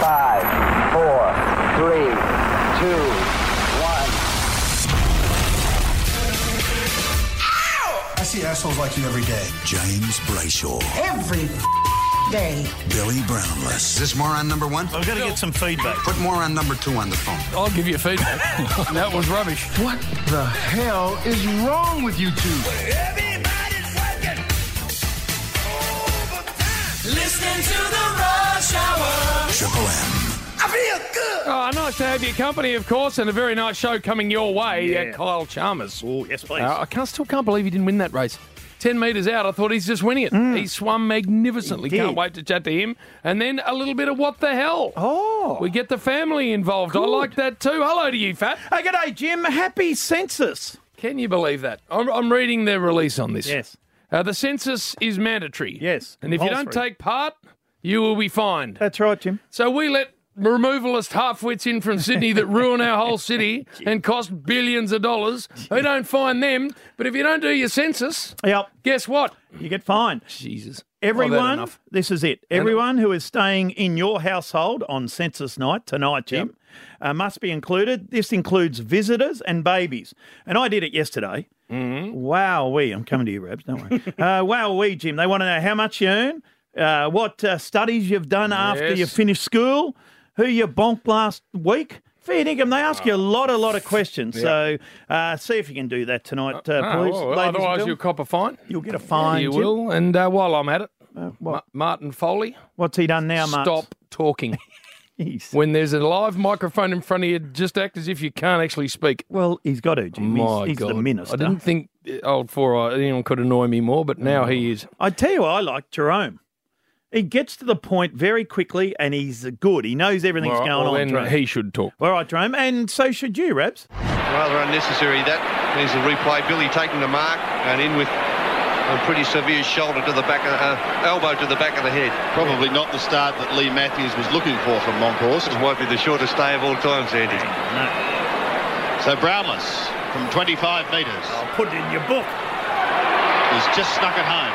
5, 4, 3, 2, 1. I see assholes like you every day. James Brayshaw. Every day. Billy Brownless. Is this moron number one? I've got to get some feedback. Put moron number 2 on the phone. I'll give you feedback. That was rubbish. What the hell is wrong with you two? Listening to the Rush Hour. Triple M. I feel good. Oh, nice to have your company, of course, and a very nice show coming your way. Kyle Chalmers. Oh, yes, please. I still can't believe he didn't win that race. 10 metres out, I thought he's just winning it. He swum magnificently. He did. Can't wait to chat to him. And then a little bit of what the hell. Oh. We get the family involved. Good. I like that too. Hello to you, Fat. Hey, g'day, Jim. Happy census. Can you believe that? I'm reading the release on this. Yes. The census is mandatory. Yes, And if you don't compulsory. take part, you will be fined. That's right, Jim. So we let removalist half-wits in from Sydney that ruin our whole city and cost billions of dollars. We don't find them. But if you don't do your census, Yep. guess what? You get fined. Jesus. I've had Everyone, enough. this is it. Everyone who is staying in your household on census night, tonight, Jim, must be included. This includes visitors and babies. And I did it yesterday. Mm-hmm. Wowee. I'm coming to you, Rabs, don't worry. Wowee, Jim. They want to know how much you earn, what studies you've done after you finish school, who you bonked last week. Fair dinkum, they ask you a lot of questions. So see if you can do that tonight, please. Well, otherwise you'll cop a fine. You'll get a fine, You Jim. will. And while I'm at it, what? Martin Foley, What's he done now, Mark? stop talking. Jeez. When there's a live microphone in front of you, just act as if you can't actually speak. Well, he's got to, Jim. My He's God. the minister. I didn't think old 4 anyone could annoy me more, but now he is. I tell you what I like, Jerome. He gets to the point very quickly and he's good. He knows everything's going on, then Jerome. he should talk. All right, Jerome, and so should you, Rabs. Rather unnecessary that. There's the replay. Billy taking the mark and in with a pretty severe shoulder to the back, elbow to the back of the head. Probably not the start that Lee Matthews was looking for from Moncourse. This might be the shortest day of all time, Sandy. So Brownless from 25 metres. I'll put it in your book. He's just snuck it home.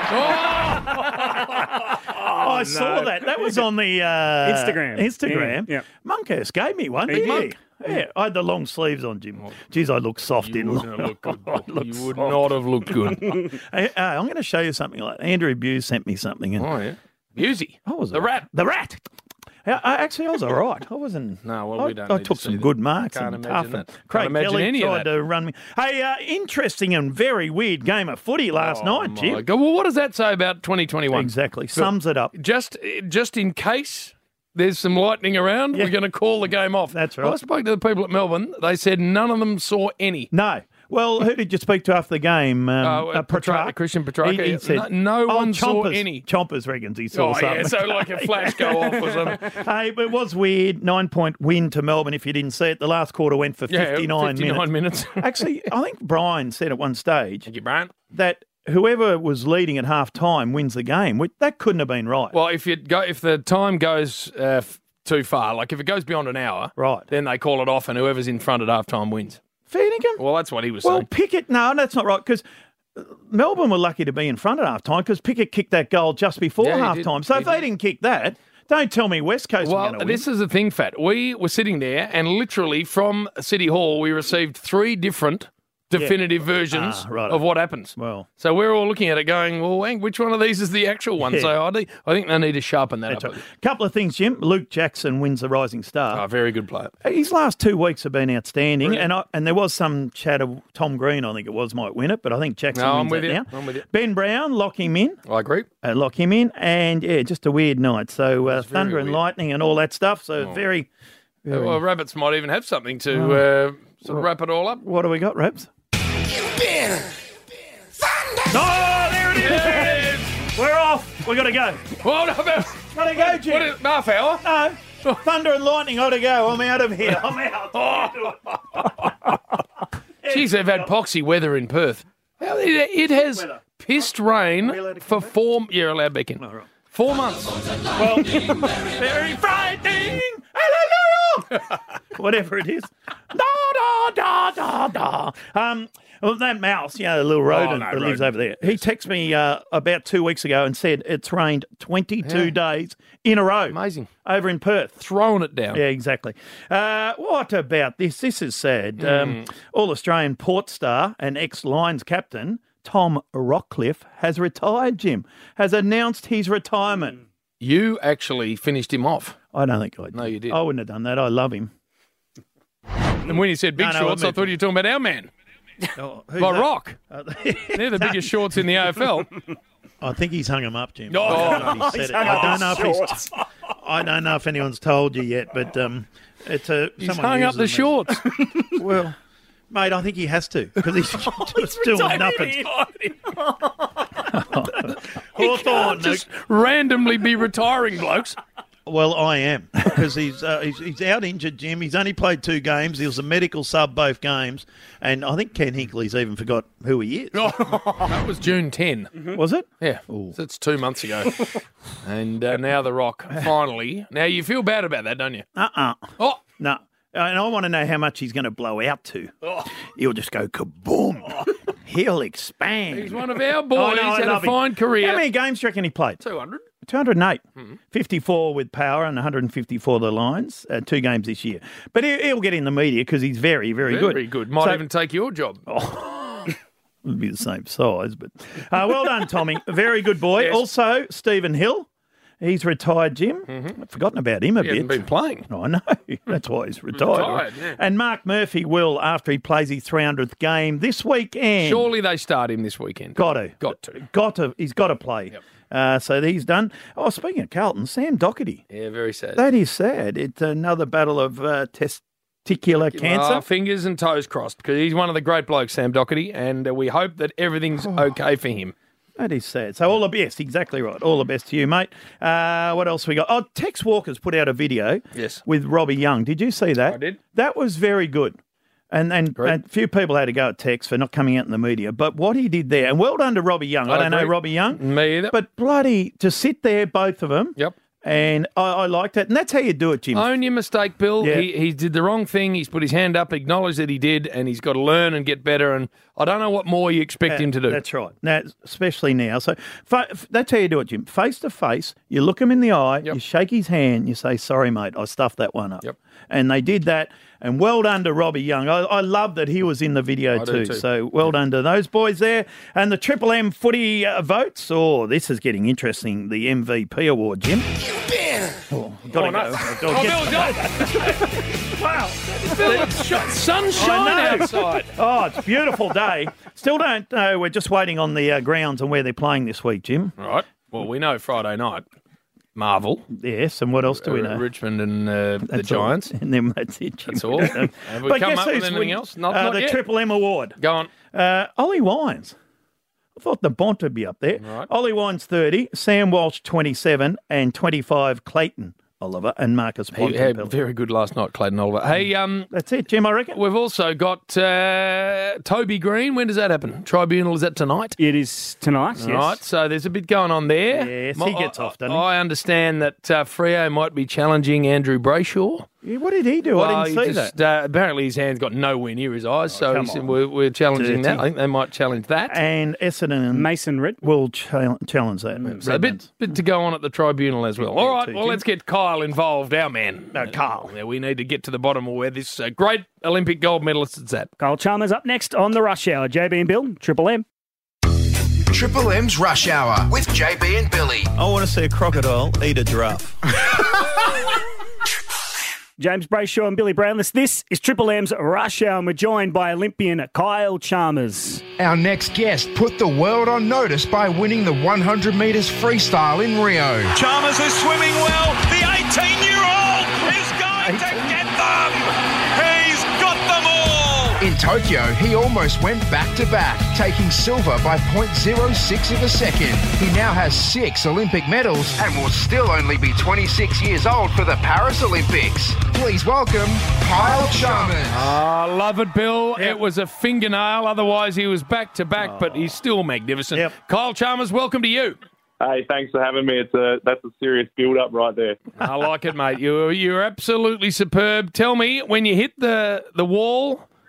I saw that. That was on the Instagram. Yeah. Monkhurst gave me one, didn't he? Yeah, I had the long sleeves on, Jim. Jeez, I look soft You in wouldn't have looked good. look You would soft. not have looked good. Hey, I'm going to show you something like that. Andrew Buse sent me something. And Oh, yeah. Busey. I was The rat. The rat. I was all right. I wasn't. No, well, we don't I need took to some see good that. marks Can't and imagine tough. And that. Can't Craig imagine Kelly any of tried that. to run me. Hey, interesting and very weird game of footy last night, Jim. My God. Well, what does that say about 2021? Exactly. Sums it up. Just in case there's some lightning around, we're going to call the game off. That's right. I spoke to the people at Melbourne. They said none of them saw any. No. Well, who did you speak to after the game? Petrarca, Christian Petrarca. He said, no one saw Chompers. any. Chompers reckons he saw Oh, something. yeah, so like a flash go off or something. Hey, but it was weird. 9-point win to Melbourne, if you didn't see it. The last quarter went for 59 minutes. Actually, I think Brian said at one stage Thank you, Brian. that whoever was leading at half time wins the game. That couldn't have been right. Well, if the time goes too far, like if it goes beyond an hour, Right. then they call it off and whoever's in front at half time wins. Fair dinkum. Well, that's what he was Well, saying. Pickett, no, that's not right, because Melbourne were lucky to be in front at half time because Pickett kicked that goal just before Yeah, he half did. time. So He if they did. didn't kick that, don't tell me West Coast were Well, going to win. this is the thing, Fat. We were sitting there and literally from City Hall we received 3 different definitive versions righto. of what happens. Well, So we're all looking at it going, well, hang, which one of these is the actual one? Yeah. So I think they need to sharpen that that's up. right. Couple of things, Jim. Luke Jackson wins the Rising Star. Oh, very good player. His last 2 weeks have been outstanding, Brilliant. and there was some chat of Tom Green, I think it was, might win it, but I think Jackson No, wins I'm with it you. now. I'm with you. Ben Brown, lock him in. I agree. And just a weird night. So very thunder and weird. Oh. lightning and all that stuff. So very. Well, Rabbits might even have something to sort of wrap it all up. What do we got, Rabs? Thunder. Oh, there it is! We're off. We got to go. Well, no, but Got to go, Jim. what is half hour? No. Thunder and lightning, got to go. I'm out of here. I'm out. Jeez, they've had poxy weather in Perth. It has Weather. pissed rain Are you allowed to for come back? 4... You're allowed back in. right. 4 months. Well, very frightening. Hallelujah. Whatever it is. Da, da, da, da, da. Well, that mouse, the little rodent that lives over there, he texted me about 2 weeks ago and said it's rained 22 days in a row. Amazing. Over in Perth. Throwing it down. Yeah, exactly. What about this? This is sad. All-Australian port star and ex-Lions captain Tom Rockcliffe has retired, Jim, has announced his retirement. You actually finished him off. I don't think I did. No, you did. I wouldn't have done that. I love him. And when you said big shorts, I thought you were talking about our man. By Rock. They're the biggest shorts in the AFL. I think he's hung him up, Jim. Oh, I don't know if anyone's told you yet, but it's he's hung up the shorts. Well, mate, I think he has to because he's just doing nothing. Hawthorne Just randomly be retiring blokes. Well, I am because he's out injured, Jim. He's only played 2 games. He was a medical sub both games, and I think Ken Hinkley's even forgot who he is. That was June 10. Was it? Yeah, so that's 2 months ago. And now the Rock finally. Now you feel bad about that, don't you? Oh no. And I want to know how much he's going to blow out to. He'll just go kaboom. He'll expand. He's one of our boys. Had a fine career. How many games do you reckon he played? 200. 208. 54 with Power and 154 the Lions. 2 games this year. But he'll get in the media because he's very, very good. Very good. Might even take your job. It'll be the same size. But well done, Tommy. Very good boy. Yes. Also, Stephen Hill. He's retired, Jim. I've forgotten about him a bit. He hasn't been playing. I know. That's why he's retired. Yeah. And Mark Murphy will after he plays his 300th game this weekend. Surely they start him this weekend. Got to. He's got to play. Yep. So he's done. Oh, speaking of Carlton, Sam Doherty. Yeah, very sad. That is sad. It's another battle of testicular cancer. Fingers and toes crossed because he's one of the great blokes, Sam Doherty, and we hope that everything's okay for him. That is sad. So all the best, exactly right. All the best to you, mate. What else we got? Oh, Tex Walker's put out a video with Robbie Young. Did you see that? I did. That was very good. And a few people had to go at Tex for not coming out in the media. But what he did there, and well done to Robbie Young. I don't know Robbie Young. Me either. But bloody, to sit there, both of them. Yep. And I liked it. And that's how you do it, Jim. Own your mistake, Bill. Yeah. He did the wrong thing. He's put his hand up, acknowledged that he did, and he's got to learn and get better. And I don't know what more you expect him to do. That's right. Now, especially now. So that's how you do it, Jim. Face to face, you look him in the eye, you shake his hand, you say, sorry, mate, I stuffed that one up. Yep. And they did that. And well done to Robbie Young. I love that he was in the video too. So well done to those boys there. And the Triple M footy votes. Oh, this is getting interesting. The MVP award, Jim. Gotta go. Wow. It's sunshine outside. Oh, it's a beautiful day. Still don't know. We're just waiting on the grounds and where they're playing this week, Jim. Right. Well, we know Friday night. Marvel. Yes, and what else do we know? Richmond and the Giants. And then that's it, Jim. That's all. Have we come up with anything else? Not the yet. Triple M award. Go on. Ollie Wines. I thought the Bont would be up there. Right. Ollie Wines 30, Sam Walsh 27, and 25 Clayton Oliver and Marcus Bont. He had very good last night, Clayton Oliver. Hey, that's it, Jim, I reckon. We've also got Toby Green. When does that happen? Tribunal, is that tonight? It is tonight, yes. Right, so there's a bit going on there. Yes, he gets off, doesn't he? I understand that Freo might be challenging Andrew Brayshaw. Yeah, what did he do? I didn't see that. Apparently his hand's got nowhere near his eyes, so he said we're challenging that. I think they might challenge that. And Essendon and Mason Ritt will challenge that. So a bit to go on at the tribunal as well. All right, well, let's get Kyle involved, our man. Carl. We need to get to the bottom of where this great Olympic gold medalist is at. Kyle Chalmers up next on the Rush Hour. JB and Bill, Triple M. Triple M's Rush Hour with JB and Billy. I want to see a crocodile eat a giraffe. James Brayshaw and Billy Brownless. This is Triple M's Rush Hour, and we're joined by Olympian Kyle Chalmers. Our next guest put the world on notice by winning the 100 metres freestyle in Rio. Chalmers is swimming well. The 18-year-old is going to get them. He's got them all. In Tokyo, he almost went back-to-back, taking silver by 0.06 of a second. He now has 6 Olympic medals and will still only be 26 years old for the Paris Olympics. Please welcome Kyle Chalmers. I love it, Bill. Yep. It was a fingernail. Otherwise, he was back-to-back, but he's still magnificent. Yep. Kyle Chalmers, welcome to you. Hey, thanks for having me. That's a serious build-up right there. I like it, mate. You're absolutely superb. Tell me, when you hit the wall,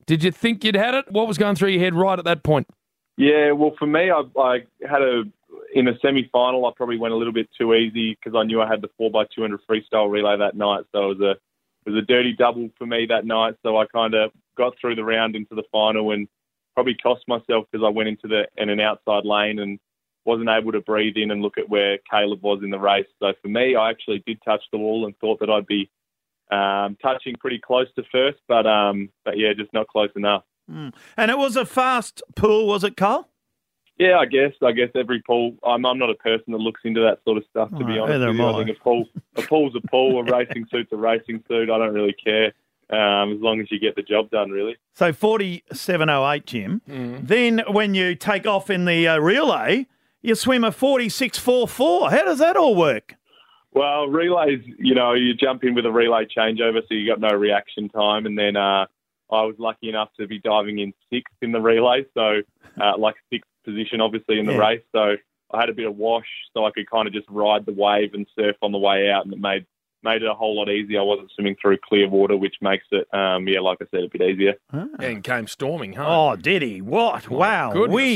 Did you think you'd had it? What was going through your head right at that point? Yeah, well, for me, I had in a semi-final, I probably went a little bit too easy because I knew I had the 4x200 freestyle relay that night. So it was a dirty double for me that night. So I kind of got through the round into the final and probably cost myself because I went into an outside lane and wasn't able to breathe in and look at where Caleb was in the race. So for me, I actually did touch the wall and thought that I'd be touching pretty close to first, but yeah, just not close enough. And it was a fast pool, was it, Carl? Yeah, I guess every pool. I'm not a person that looks into that sort of stuff, to be honest with you. I think a pool's a pool, a racing suit's a racing suit. I don't really care as long as you get the job done, really. So 47.08, Jim. Then when you take off in the relay, you swim a 46.44. How does that all work? Well, relays, you jump in with a relay changeover, so you got no reaction time, and then I was lucky enough to be diving in sixth in the relay, so like sixth position, obviously, in the race. So I had a bit of wash, so I could kind of just ride the wave and surf on the way out, and it made it a whole lot easier. I wasn't swimming through clear water, which makes it, like I said, a bit easier. And came storming home. Oh, did he? What? Wow.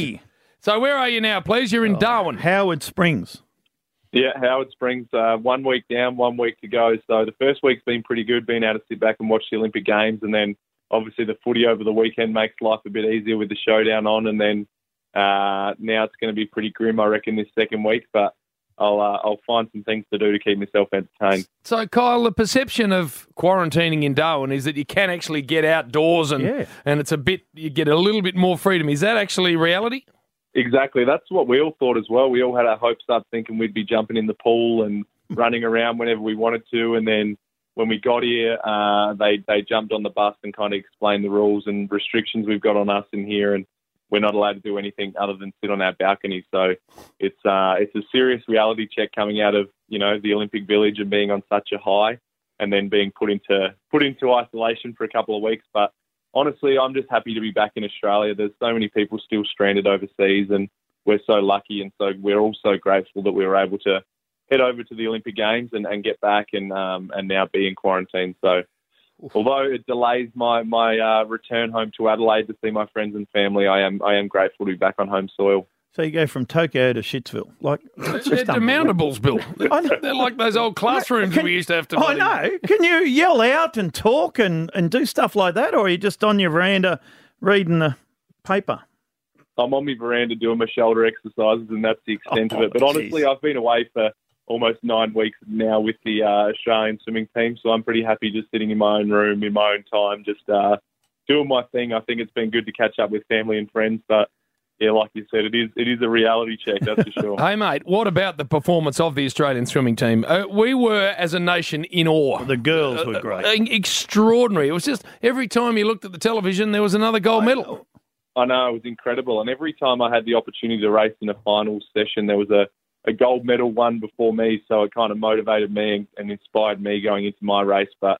So where are you now, please? You're in Darwin. Howard Springs. Yeah, Howard Springs, 1 week down, 1 week to go. So the first week's been pretty good, being able to sit back and watch the Olympic Games, and then obviously the footy over the weekend makes life a bit easier with the showdown on, and then now it's going to be pretty grim, I reckon, this second week, but I'll find some things to do to keep myself entertained. So, Kyle, the perception of quarantining in Darwin is that you can actually get outdoors and it's you get a little bit more freedom. Is that actually reality? Exactly. That's what we all thought as well. We all had our hopes up thinking we'd be jumping in the pool and running around whenever we wanted to. And then when we got here, they jumped on the bus and kind of explained the rules and restrictions we've got on us in here. And we're not allowed to do anything other than sit on our balcony. So it's a serious reality check coming out of, the Olympic Village and being on such a high and then being put into isolation for a couple of weeks. But honestly, I'm just happy to be back in Australia. There's so many people still stranded overseas, and we're so lucky, and so we're all so grateful that we were able to head over to the Olympic Games and get back and now be in quarantine. So although it delays my return home to Adelaide to see my friends and family, I am grateful to be back on home soil. So you go from Tokyo to Shitsville. They're demountables, Bill. They're like those old classrooms we used to have to... I know. Can you yell out and talk and do stuff like that, or are you just on your veranda reading the paper? I'm on my veranda doing my shoulder exercises, and that's the extent of it. But honestly, I've been away for almost 9 weeks now with the Australian swimming team, so I'm pretty happy just sitting in my own room, in my own time, just doing my thing. I think it's been good to catch up with family and friends, but yeah, like you said, it is a reality check, that's for sure. Hey, mate, what about the performance of the Australian swimming team? We were, as a nation, in awe. The girls were great. Extraordinary. It was just every time you looked at the television, there was another gold medal. I know, it was incredible. And every time I had the opportunity to race in a final session, there was a gold medal won before me, so it kind of motivated me and inspired me going into my race. But,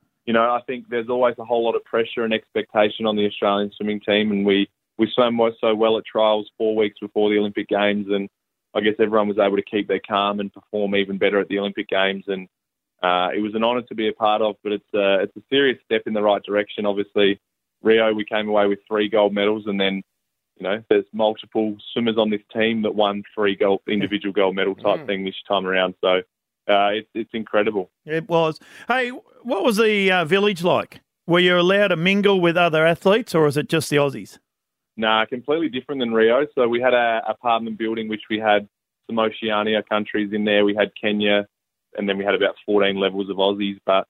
I think there's always a whole lot of pressure and expectation on the Australian swimming team, and we swam so well at trials 4 weeks before the Olympic Games, and I guess everyone was able to keep their calm and perform even better at the Olympic Games. And it was an honour to be a part of, but it's a serious step in the right direction. Obviously, Rio, we came away with 3 gold medals, and then, there's multiple swimmers on this team that won 3 individual gold medal type thing this time around. So it's incredible. It was. Hey, what was the village like? Were you allowed to mingle with other athletes, or is it just the Aussies? Nah, completely different than Rio. So we had an apartment building which we had some Oceania countries in there. We had Kenya, and then we had about 14 levels of Aussies. But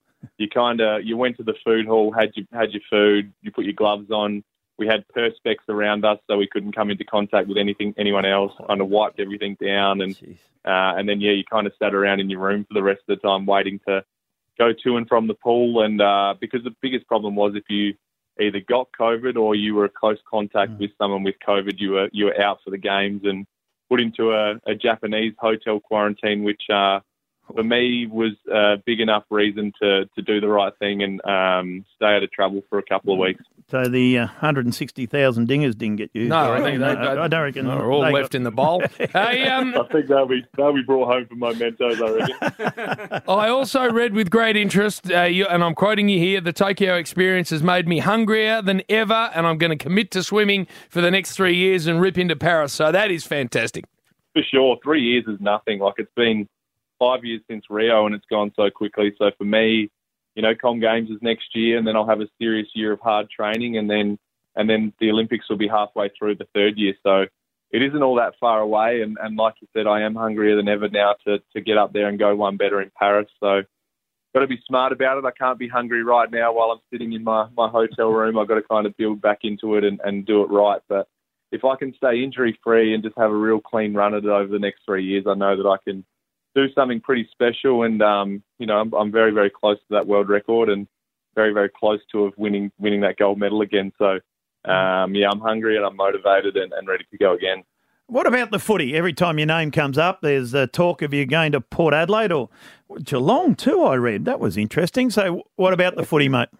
you went to the food hall, had your food, you put your gloves on. We had perspex around us, so we couldn't come into contact with anyone else. Kind of wiped everything down, and then you kind of sat around in your room for the rest of the time, waiting to go to and from the pool. And because the biggest problem was if you either got COVID or you were in close contact with someone with COVID, you were out for the games and put into a Japanese hotel quarantine, which for me was a big enough reason to do the right thing and stay out of trouble for a couple of weeks. So the 160,000 dingers didn't get used. No, I think I don't reckon they're all left in the bowl. Hey, I think they'll be brought home for mementos, I reckon. I also read with great interest, and I'm quoting you here, the Tokyo experience has made me hungrier than ever, and I'm going to commit to swimming for the next 3 years and rip into Paris. So that is fantastic. For sure. 3 years is nothing. Like, it's been 5 years since Rio, and it's gone so quickly. So for me, Com Games is next year, and then I'll have a serious year of hard training, and then the Olympics will be halfway through the third year. So it isn't all that far away, and like you said, I am hungrier than ever now to get up there and go one better in Paris. So got to be smart about it. I can't be hungry right now while I'm sitting in my hotel room. I've got to kind of build back into it and do it right. But if I can stay injury-free and just have a real clean run at it over the next 3 years, I know that I can do something pretty special, and I'm very, very close to that world record and very, very close to winning that gold medal again. So, I'm hungry and I'm motivated and ready to go again. What about the footy? Every time your name comes up, there's talk of you going to Port Adelaide or Geelong too, I read. That was interesting. So what about the footy, mate?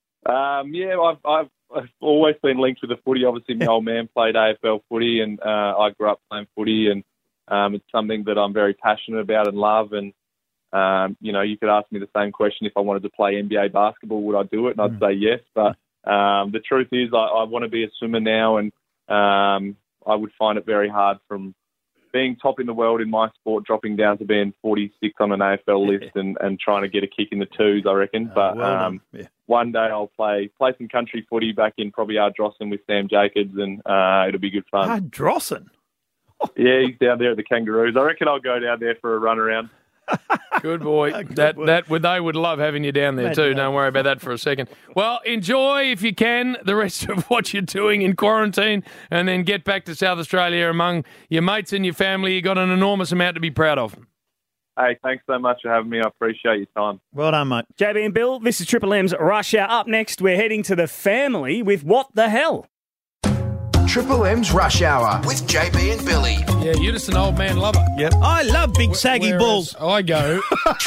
I've always been linked with the footy. Obviously, my old man played AFL footy, and I grew up playing footy, and it's something that I'm very passionate about and love. And, you could ask me the same question if I wanted to play NBA basketball, would I do it? And I'd say yes. But the truth is I want to be a swimmer now, and I would find it very hard from being top in the world in my sport, dropping down to being 46 on an AFL list and trying to get a kick in the twos, I reckon. But one day I'll play some country footy back in probably Ardrossan with Sam Jacobs, and it'll be good fun. Ardrossan? Yeah, he's down there at the Kangaroos. I reckon I'll go down there for a run around. Good boy. They would love having you down there too. Don't worry about that for a second. Well, enjoy, if you can, the rest of what you're doing in quarantine, and then get back to South Australia among your mates and your family. You've got an enormous amount to be proud of. Hey, thanks so much for having me. I appreciate your time. Well done, mate. JB and Bill, this is Triple M's Rush Hour. Up next, we're heading to the family with What the Hell? Triple M's Rush Hour with JB and Billy. Yeah, you're just an old man lover. Yep. I love big saggy balls. I go.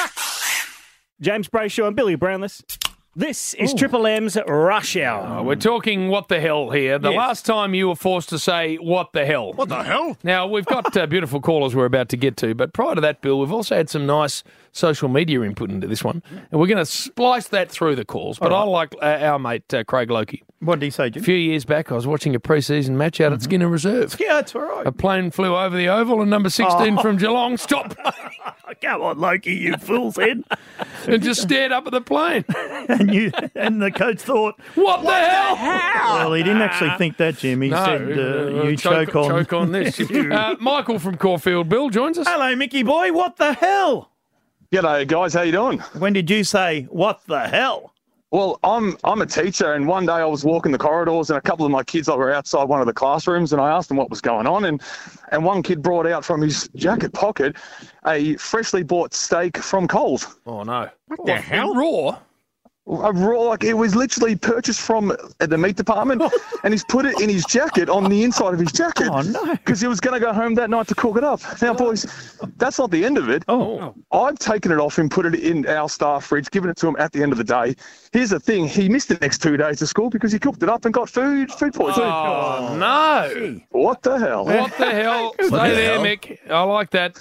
James Brayshaw and Billy Brownless. This is Triple M's Rush Hour. We're talking what the hell here. The last time you were forced to say what the hell. What the hell? Now, we've got beautiful callers we're about to get to, but prior to that, Bill, we've also had some nice social media input into this one, and we're going to splice that through the calls. But I like our mate, Craig Loki. What did he say, Jim? A few years back, I was watching a pre-season match out at Skinner Reserve. Yeah, that's all right. A plane flew over the oval, and number 16 from Geelong stopped Come on, Loki, you fool's head. and just stared up at the plane. and the coach thought, What the hell? Well, he didn't actually think that, Jim. He said, you choke on this. Michael from Caulfield, Bill, joins us. Hello, Mickey boy. What the hell? G'day, guys. How you doing? When did you say, what the hell? Well, I'm a teacher, and one day I was walking the corridors, and a couple of my kids were outside one of the classrooms, and I asked them what was going on, and one kid brought out from his jacket pocket a freshly bought steak from Coles. Oh, no. What the hell? Raw? A raw, like it was literally purchased from the meat department, and he's put it in his jacket, on the inside of his jacket. Oh, no. Because he was going to go home that night to cook it up. Now, boys, that's not the end of it. Oh. I've taken it off and put it in our staff fridge, given it to him at the end of the day. Here's the thing. He missed the next 2 days of school because he cooked it up and got food poisoning. Oh, no. What the hell? What the hell? Stay there, Mick. I like that.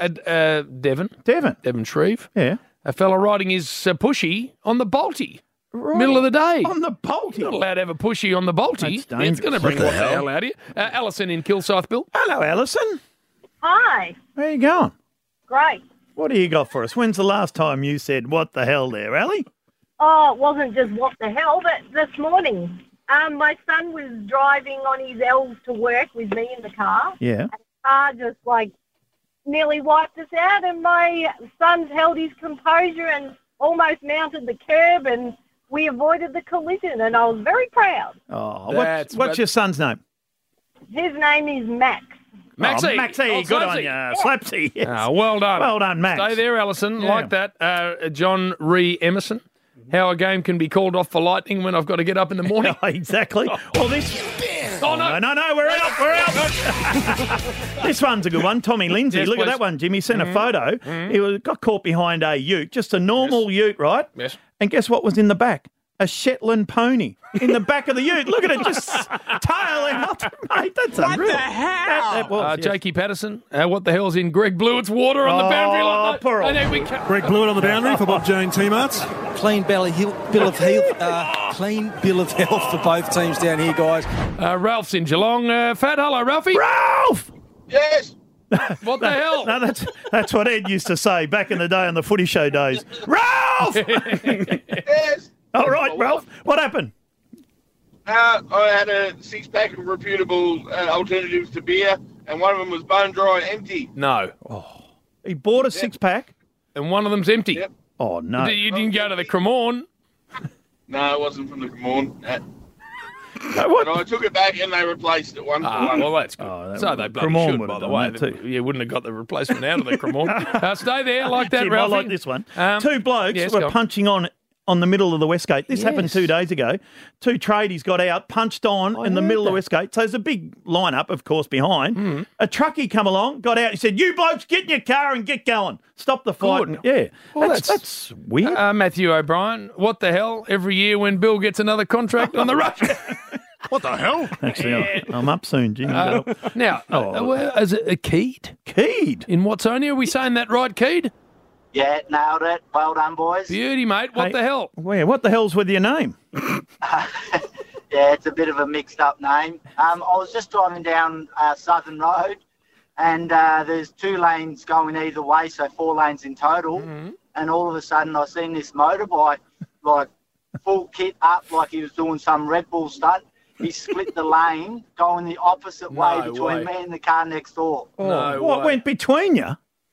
Devon Shreve. Yeah. A fella riding his pushy on the Balti. Right. Middle of the day. On the Balti? Not allowed to have a pushy on the Balti. That's dangerous. It's going to bring what the hell out of you. Alison in Kilsyth, Bill. Hello, Alison. Hi. Where you going? Great. What do you got for us? When's the last time you said, what the hell there, Ali? Oh, it wasn't just what the hell, but this morning. My son was driving on his L to work with me in the car. Yeah. And the car just, nearly wiped us out, and my son's held his composure and almost mounted the curb, and we avoided the collision, and I was very proud. Oh, what's your son's name? His name is Max. Maxie. Maxie, good on you. Slapsy. Yes. Well done. Well done, Max. Stay there, Alison. Yeah. Like that. John Ree Emerson. How a game can be called off for lightning when I've got to get up in the morning. Exactly. Well, this... Oh, no. No, we're out. This one's a good one. Tommy Lindsay. Yes, Look please. at that one, Jimmy. Sent a photo. He got caught behind a ute, just a normal ute, right? Yes. And guess what was in the back? A Shetland pony in the back of the ute. Look at it, just tail out. Mate, that's unreal. What the hell? That was, yes. Jakey Patterson, what the hell's in Greg Blewett's water on the boundary line? poor old- Greg Blewett on the boundary for Bob Jane teammates. Clean bill of health for both teams down here, guys. Ralph's in Geelong. Fat, hello, Ralphie. Ralph! Yes. What the hell? No, that's what Ed used to say back in the day on the footy show days. Ralph! Yes. All right, Ralph. What happened? I had a 6-pack of reputable alternatives to beer, and one of them was bone dry and empty. No. He bought a 6-pack. And one of them's empty. Yep. Oh, no. You didn't go to the Cremorne. No, it wasn't from the Cremorne. What? And I took it back and they replaced it one for one. Well, that's good. So they bloody Cremorne should, would by have the done way. that too. You wouldn't have got the replacement out of the Cremorne. Stay there like that, Jim, Ralphie. I like this one. Two blokes yes, were go on. punching on the middle of the Westgate. This happened Yes. 2 days ago. Two tradies got out, punched on in the middle of the Westgate. So there's a big lineup, of course, behind. A truckie come along, got out. He said, "You blokes, get in your car and get going. Stop the fight." Good. Yeah. Well, that's weird. Matthew O'Brien, what the hell? Every year when Bill gets another contract on the rush. What the hell? Actually, I'm up soon, Jimmy. Now, is it a Keed? Keed? In Watsonia, are we saying that right, Keed? Yeah, nailed it. Well done, boys. Beauty, mate. What the hell? What the hell's with your name? Yeah, it's a bit of a mixed-up name. I was just driving down Southern Road, and there's 2 lanes going either way, so 4 lanes in total. And all of a sudden, I seen this motorbike, like, full kit up, like he was doing some Red Bull stunt. He split the lane, going the opposite way between me and the car next door. What went between you?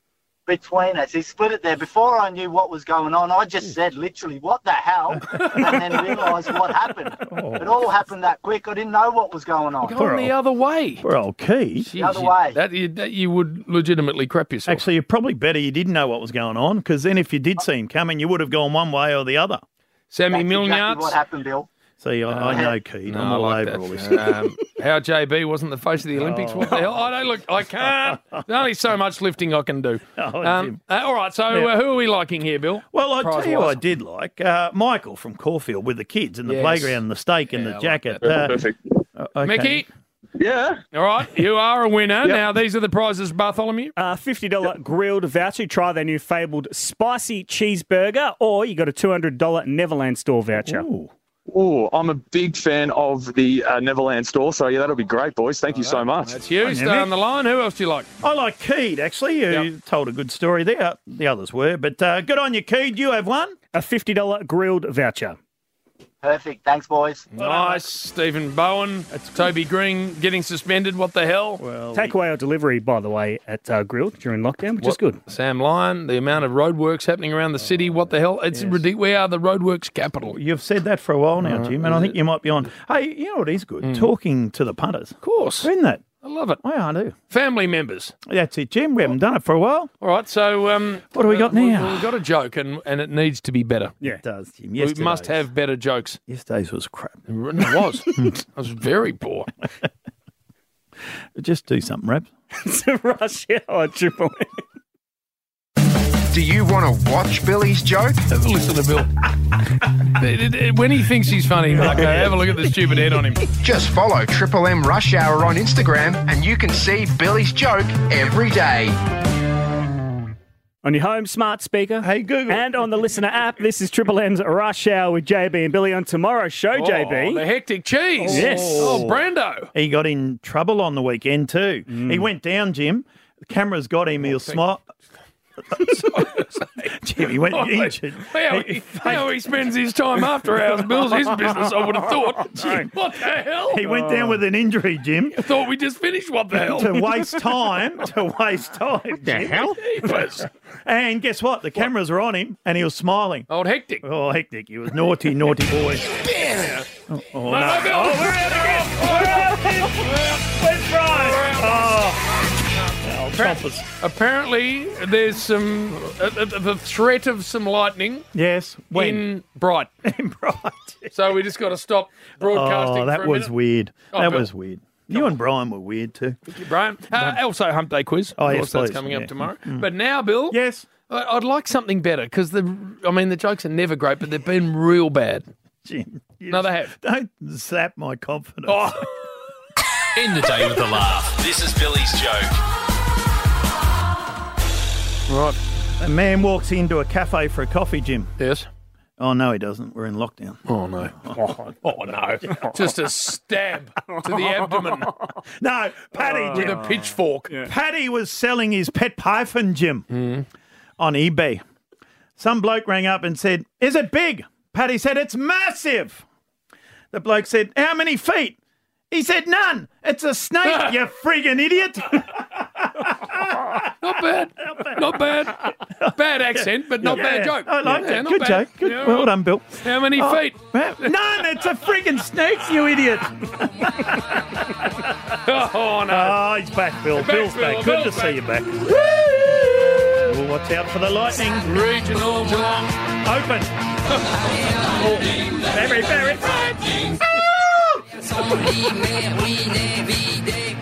Between us. He split it there. Before I knew what was going on, I just said literally, "What the hell?" and then realised what happened. It all happened that quick. I didn't know what was going on. Going the other way. Poor old Keith. The other way. That you would legitimately crap yourself. Actually, you're probably better you didn't know what was going on, because then if you did see him coming, you would have gone one way or the other. Sammy That's Milnyards. exactly what happened, Bill. See, I know Keith. I'm I all like over that. all this. How JB wasn't the face of the Olympics. What the hell? I don't look. I can't. There's only so much lifting I can do. Jim. All right. So who are we liking here, Bill? Well, I tell you what I Prize-wise? did like. Michael from Caulfield with the kids in the Yes. playground and the steak and Yeah, the I like jacket. that. Perfect. Okay. Mickey. Yeah. All right. You are a winner. Now these are the prizes, Bartholomew. $50 grilled voucher. Try their new fabled spicy cheeseburger, or you got a $200 Neverland store voucher. Ooh. Oh, I'm a big fan of the Neverland store, so yeah, that'll be great, boys. Thank you so much. That's you. Stay on the line. Who else do you like? I like Keed, actually. You told a good story there. The others were. But good on you, Keed. You have one. A $50 grilled voucher. Perfect. Thanks, boys. Nice. Stephen Bowen. Toby Green getting suspended. What the hell? Well, Takeaway or delivery, by the way, at Grilled during lockdown, which is good. Sam Lyon, the amount of roadworks happening around the city. What the hell? It's ridiculous. We are the roadworks capital. You've said that for a while now, Jim, and I think you might be on. Hey, you know what is good? Talking to the punters. Of course. Isn't that? I love it. Yeah, I do. Family members. That's it, Jim. We haven't done it for a while. All right, so what do we got now? We've got a joke, and it needs to be better. Yeah, it does, Jim. We must have better jokes. Yesterday's was crap. It was. It was very poor. Just do something, Rabs. It's a rush hour Triple M. Do you want to watch Billy's joke? Have a listen to Bill. When he thinks he's funny, like, have a look at the stupid head on him. Just follow Triple M Rush Hour on Instagram and you can see Billy's joke every day. On your home smart speaker. Hey, Google. And on the listener app, this is Triple M's Rush Hour with JB and Billy. On tomorrow's show, JB. The hectic cheese. Yes. Oh, Brando. He got in trouble on the weekend too. He went down, Jim. The cameras got him. He was smart. Jim, he went injured. How he spends his time after hours builds his business, I would have thought. Jim, what the hell? He went down with an injury, Jim. I thought we just finished. What the hell? To waste time. The hell? And guess what? The cameras were on him and he was smiling. Old hectic. Oh, hectic. He was naughty, naughty boy. Oh, no. We're out again. We're out again. Let's ride. Oh. Apparently, there's some the threat of some lightning. Yes, in Bright. In Bright. So we just got to stop broadcasting. Oh, that for a was minute. weird. Oh, that Bill. was weird. You and Brian were weird too. Thank you, Brian. Also, Hump Day quiz. Oh, Of yes, course, that's please. coming Yeah. up tomorrow. But now, Bill. Yes. I'd like something better because the jokes are never great, but they've been real bad. Jim, No, they have. Don't zap my confidence. Oh. End the day with a laugh. This is Billy's joke. Right. A man walks into a cafe for a coffee, Jim. Yes. Oh, no, he doesn't. We're in lockdown. Oh, no. Oh, no. Just a stab to the abdomen. No, Paddy, With Jim. a pitchfork. Paddy was selling his pet python, Jim, on eBay. Some bloke rang up and said, "Is it big?" Paddy said, "It's massive." The bloke said, "How many feet?" He said, "None. It's a snake, you friggin' idiot." Not bad. Not bad. Bad accent, but not bad joke. I like Yeah, that. not Good bad. joke. Good. Yeah, Well right. done, Bill. How many feet? None. It's a friggin' snake, you idiot. Oh, no. Oh, he's back, Bill. Back, Bill's Bill. back. Good Bill's to see back. you back. Well, watch out for the lightning. Regional Geelong. Open. Very, very. It's only Mary, Navy, Day.